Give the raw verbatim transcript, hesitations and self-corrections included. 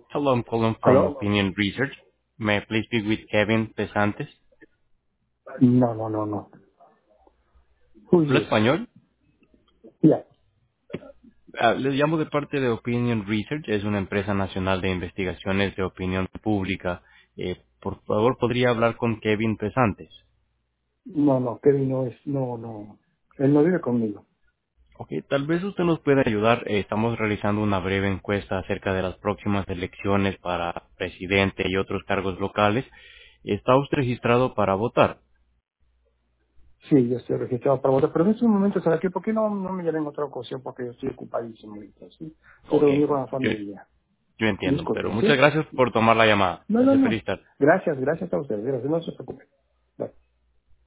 Hello, I'm calling from ¿Aló? Opinion Research. May I please speak with Kevin Pesantes? No, no, no, no. Who is ¿Habla this? español? Yeah. Ah, les llamo de parte de Opinion Research. Es una empresa nacional de investigaciones de opinión pública. Eh, por favor, ¿podría hablar con Kevin Pesantes? No, no, Kevin no es, no, no. Él no vive conmigo. Ok, tal vez usted nos pueda ayudar. Eh, estamos realizando una breve encuesta acerca de las próximas elecciones para presidente y otros cargos locales. ¿Está usted registrado para votar? Sí, yo estoy registrado para votar, pero en este momento, ¿sabes qué? ¿Por qué no, no me llamen en otra ocasión? Porque yo estoy ocupadísimo ahorita, ¿sí? Estoy Ok, reunido con la yo, familia. yo entiendo, pero Disculpe, muchas ¿sí? gracias por tomar la llamada. No, no, Deseo no. feliz tarde. Gracias, gracias a ustedes. Gracias, no se preocupe.